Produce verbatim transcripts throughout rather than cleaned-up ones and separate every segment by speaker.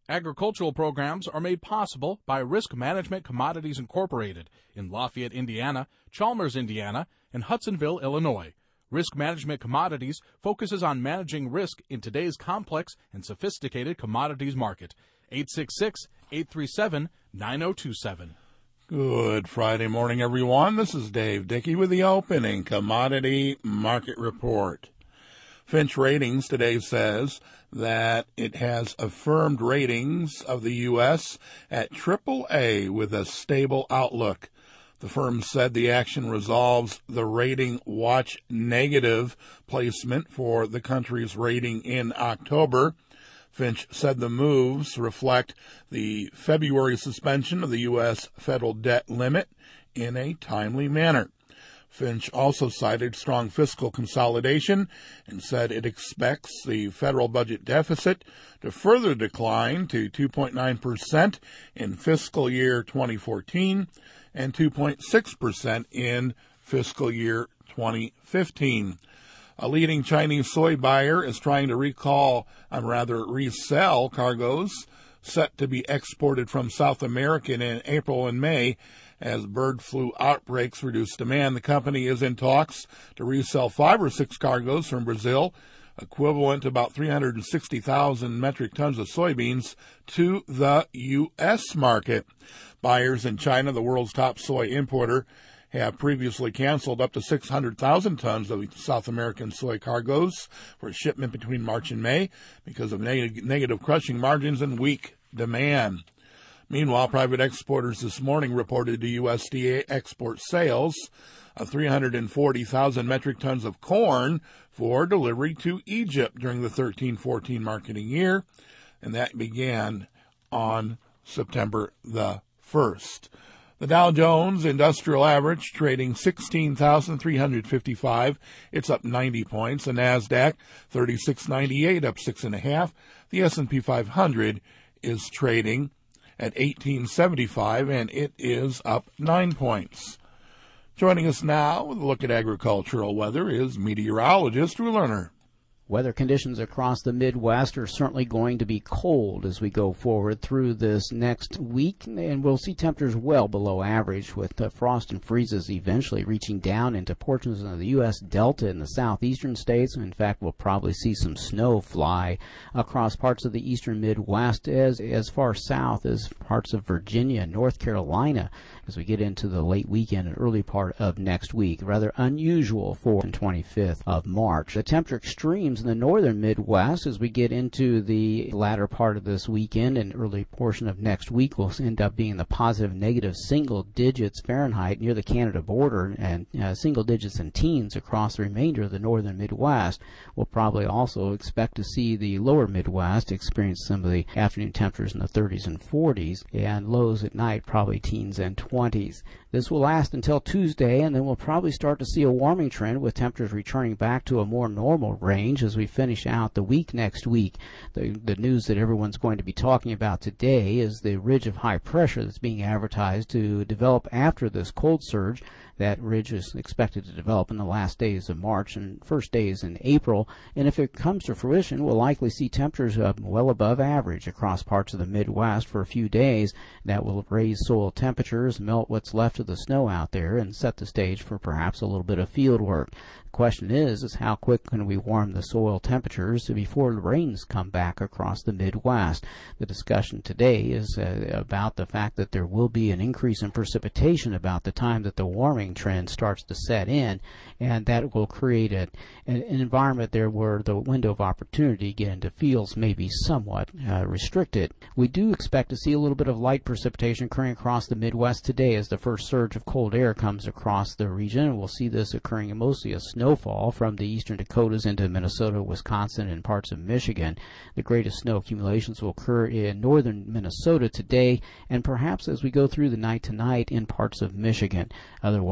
Speaker 1: Agricultural programs are made possible by Risk Management Commodities Incorporated in Lafayette, Indiana, Chalmers, Indiana, and Hudsonville, Illinois. Risk Management Commodities focuses on managing risk in today's complex and sophisticated commodities market. eight six six, eight three seven, nine zero two seven.
Speaker 2: Good Friday morning, everyone. This is Dave Dickey with the opening Commodity Market Report. Fitch Ratings today says that it has affirmed ratings of the U S at triple A with a stable outlook. The firm said the action resolves the rating watch negative placement for the country's rating in October. Fitch said the moves reflect the February suspension of the U S federal debt limit in a timely manner. Fitch also cited strong fiscal consolidation and said it expects the federal budget deficit to further decline to two point nine percent in fiscal year twenty fourteen and two point six percent in fiscal year twenty fifteen. A leading Chinese soy buyer is trying to recall, um, rather resell cargoes set to be exported from South America in April and May as bird flu outbreaks reduce demand. The company is in talks to resell five or six cargoes from Brazil, equivalent to about three hundred sixty thousand metric tons of soybeans, to the U S market. Buyers in China, the world's top soy importer, have previously canceled up to six hundred thousand tons of South American soy cargoes for shipment between March and May because of neg- negative crushing margins and weak demand. Meanwhile, private exporters this morning reported to U S D A export sales of three hundred forty thousand metric tons of corn for delivery to Egypt during the thirteen fourteen marketing year, and that began on September the first. The Dow Jones Industrial Average trading sixteen thousand three hundred fifty-five. It's up ninety points. The NASDAQ thirty-six ninety-eight, up six and a half. The S and P five hundred is trading at eighteen seventy-five, and it is up nine points. Joining us now with a look at agricultural weather is meteorologist Drew Lerner.
Speaker 3: Weather conditions across the Midwest are certainly going to be cold as we go forward through this next week, and we'll see temperatures well below average with uh, frost and freezes eventually reaching down into portions of the U S Delta in the southeastern states. In fact, we'll probably see some snow fly across parts of the eastern Midwest as, as far south as parts of Virginia and North Carolina as we get into the late weekend and early part of next week. Rather unusual for the twenty-fifth of March. The temperature extremes in the northern Midwest as we get into the latter part of this weekend and early portion of next week will end up being the positive negative single digits Fahrenheit near the Canada border and uh, single digits in teens across the remainder of the northern Midwest. We'll probably also expect to see the lower Midwest experience some of the afternoon temperatures in the thirties and forties and lows at night probably teens and twenties. This will last until Tuesday, and then we'll probably start to see a warming trend with temperatures returning back to a more normal range as we finish out the week next week. The, the news that everyone's going to be talking about today is the ridge of high pressure that's being advertised to develop after this cold surge. That ridge is expected to develop in the last days of March and first days in April. And if it comes to fruition, we'll likely see temperatures uh, well above average across parts of the Midwest for a few days. That will raise soil temperatures, melt what's left of the snow out there, and set the stage for perhaps a little bit of field work. The question is, is how quick can we warm the soil temperatures before the rains come back across the Midwest? The discussion today is uh, about the fact that there will be an increase in precipitation about the time that the warming trend starts to set in, and that will create a, an, an environment there where the window of opportunity to get into fields may be somewhat uh, restricted. We do expect to see a little bit of light precipitation occurring across the Midwest today as the first surge of cold air comes across the region, and we'll see this occurring mostly as snowfall from the eastern Dakotas into Minnesota, Wisconsin, and parts of Michigan. The greatest snow accumulations will occur in northern Minnesota today, and perhaps as we go through the night tonight in parts of Michigan. Otherwise,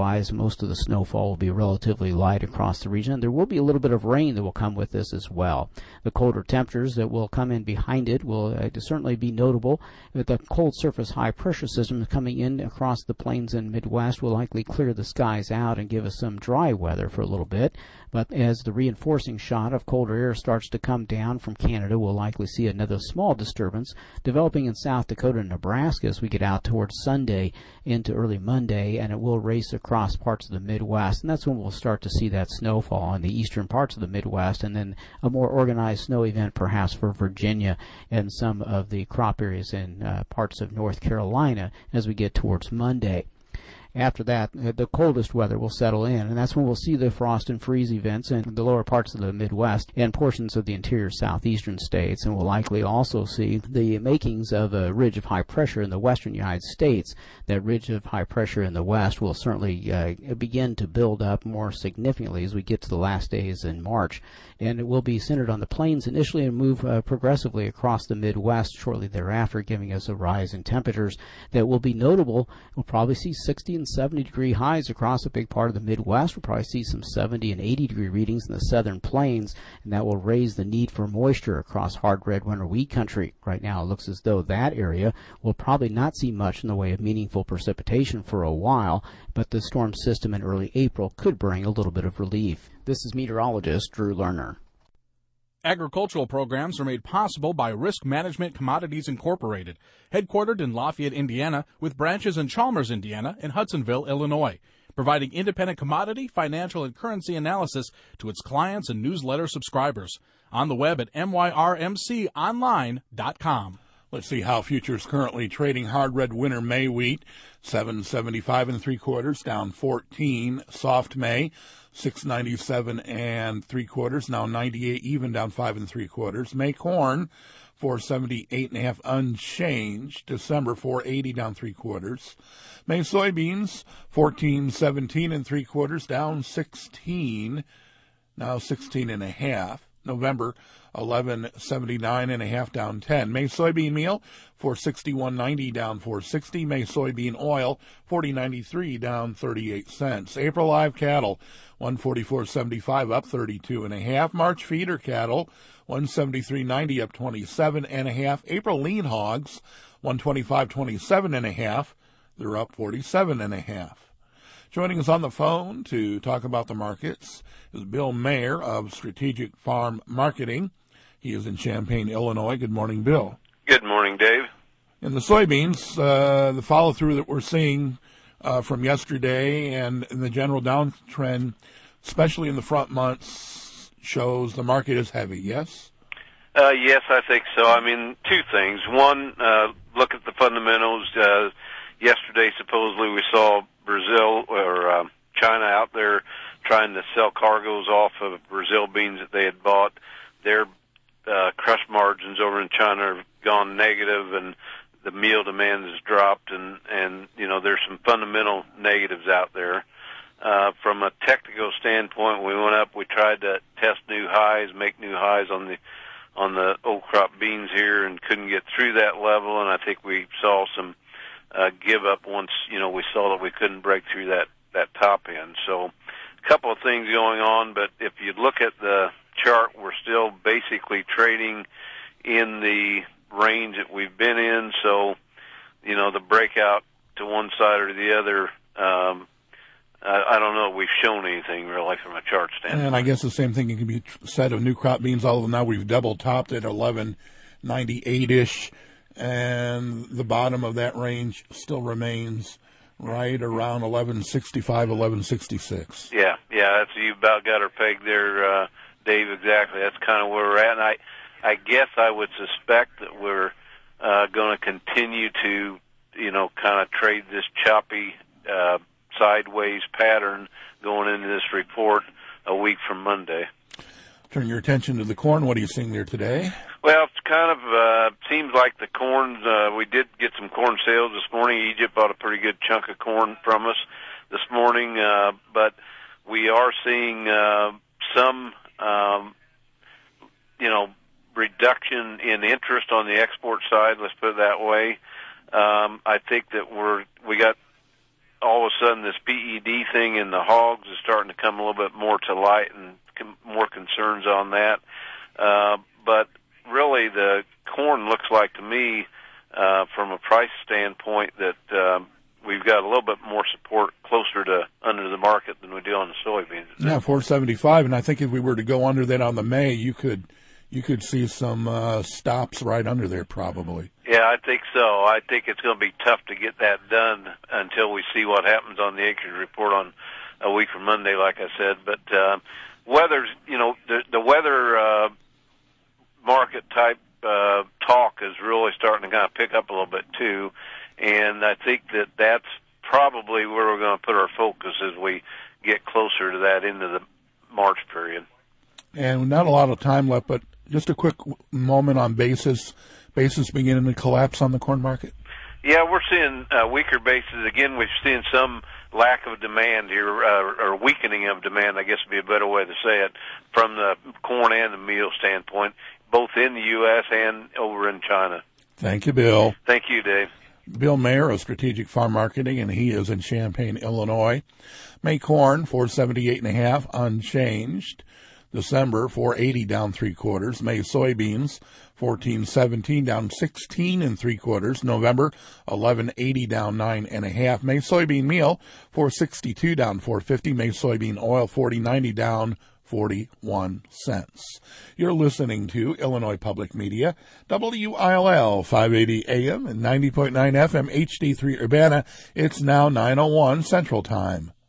Speaker 3: otherwise, most of the snowfall will be relatively light across the region. There will be a little bit of rain that will come with this as well. The colder temperatures that will come in behind it will uh, certainly be notable. With the cold surface high pressure system coming in across the plains and Midwest will likely clear the skies out and give us some dry weather for a little bit. But as the reinforcing shot of colder air starts to come down from Canada, we'll likely see another small disturbance developing in South Dakota and Nebraska as we get out towards Sunday into early Monday, and it will race across parts of the Midwest, and that's when we'll start to see that snowfall in the eastern parts of the Midwest, and then a more organized snow event perhaps for Virginia and some of the crop areas in uh, parts of North Carolina as we get towards Monday. After that, the coldest weather will settle in, and that's when we'll see the frost and freeze events in the lower parts of the Midwest and portions of the interior southeastern states, and we'll likely also see the makings of a ridge of high pressure in the western United States. That ridge of high pressure in the west will certainly uh, begin to build up more significantly as we get to the last days in March, and it will be centered on the plains initially and move uh, progressively across the Midwest shortly thereafter, giving us a rise in temperatures that will be notable. We'll probably see sixty and seventy degree highs across a big part of the Midwest. We'll probably see some seventy and eighty degree readings in the southern plains, and that will raise the need for moisture across hard red winter wheat country. Right now it looks as though that area will probably not see much in the way of meaningful precipitation for a while, but the storm system in early April could bring a little bit of relief. This is meteorologist Drew Lerner.
Speaker 1: Agricultural programs are made possible by Risk Management Commodities Incorporated, headquartered in Lafayette, Indiana, with branches in Chalmers, Indiana, and Hudsonville, Illinois, providing independent commodity, financial, and currency analysis to its clients and newsletter subscribers. On the web at M Y R M C online dot com.
Speaker 2: Let's see how futures currently trading. Hard red winter May wheat, seven seventy-five and three quarters, down fourteen. Soft May, six ninety-seven and three quarters, now ninety-eight even, down five and three quarters. May corn, four seventy-eight and a half, unchanged. December, four eighty, down three quarters. May soybeans, fourteen seventeen and three quarters, down sixteen, now sixteen and a half. November, eleven seventy-nine and a half, down ten. May soybean meal, four sixty-one ninety, down four sixty. May soybean oil, forty ninety-three, down thirty-eight cents. April live cattle, one forty-four seventy-five, up thirty-two and a half. March feeder cattle, one seventy-three ninety, up twenty-seven and a half. April lean hogs, one twenty-five twenty-seven and a half. They're up forty-seven and a half. Joining us on the phone to talk about the markets is Bill Mayer of Strategic Farm Marketing. He is in Champaign, Illinois. Good morning, Bill.
Speaker 4: Good morning, Dave.
Speaker 2: In the soybeans, uh, the follow-through that we're seeing uh, from yesterday and in the general downtrend, especially in the front months, shows the market is heavy, yes?
Speaker 4: Uh, yes, I think so. I mean, two things. One, uh, look at the fundamentals. Uh, yesterday, supposedly, we saw Brazil or uh, China out there trying to sell cargoes off of Brazil beans that they had bought. Their uh, crush margins over in China have gone negative, and the meal demand has dropped, and, and you know, there's some fundamental negatives out there. Uh, from a technical standpoint, we went up, we tried to test new highs, make new highs on the on the old crop beans here, and couldn't get through that level, and I think we saw some Uh, give up once, you know, we saw that we couldn't break through that, that top end. So a couple of things going on, but if you look at the chart, we're still basically trading in the range that we've been in. So, you know, the breakout to one side or the other, um, I, I don't know if we've shown anything really from a chart standpoint.
Speaker 2: And I guess the same thing can be said of new crop beans, although now we've double topped at eleven ninety-eight-ish. And the bottom of that range still remains right around eleven sixty-five, eleven sixty-six.
Speaker 4: Yeah, yeah, that's you about got her pegged there, uh, Dave. Exactly. That's kind of where we're at. And I, I guess I would suspect that we're uh, going to continue to, you know, kind of trade this choppy uh, sideways pattern going into this report a week from Monday.
Speaker 2: Turn your attention to the corn. What are you seeing there today?
Speaker 4: Well, it's kind of uh, seems like the corn. Uh, we did get some corn sales this morning. Egypt bought a pretty good chunk of corn from us this morning, uh, but we are seeing uh, some, um, you know, reduction in interest on the export side. Let's put it that way. Um, I think that we're we got all of a sudden this P E D thing in the hogs is starting to come a little bit more to light, and com- more concerns on that. Uh, but really, the corn looks like to me, uh, from a price standpoint, that um, we've got a little bit more support closer to under the market than we do on the soybeans.
Speaker 2: Yeah, four seventy-five, and I think if we were to go under that on the May, you could you could see some uh, stops right under there probably.
Speaker 4: Yeah, I think so. I think it's going to be tough to get that done until we see what happens on the acreage report on a week from Monday, like I said. But uh, weather's, you know, the, the weather uh, market type uh, talk is really starting to kind of pick up a little bit too, and I think that that's probably where we're going to put our focus as we get closer to that into the March period.
Speaker 2: And not a lot of time left, but just a quick moment on basis. Basis beginning to collapse on the corn market?
Speaker 4: Yeah, we're seeing uh, weaker basis. Again, we've seen some lack of demand here, uh, or weakening of demand, I guess would be a better way to say it, from the corn and the meal standpoint, both in the U S and over in China.
Speaker 2: Thank you, Bill.
Speaker 4: Thank you, Dave.
Speaker 2: Bill Mayer of Strategic Farm Marketing, and he is in Champaign, Illinois. May corn, four seventy-eight and a half, unchanged. December, four eighty, down three quarters. May soybeans, fourteen seventeen, down sixteen and three quarters. November, eleven eighty, down nine and a half. May soybean meal, four sixty-two, down four fifty. May soybean oil, forty ninety, down forty-one cents. You're listening to Illinois Public Media, W I L L, five eighty A M and ninety point nine F M, H D three Urbana. It's now nine oh one Central Time.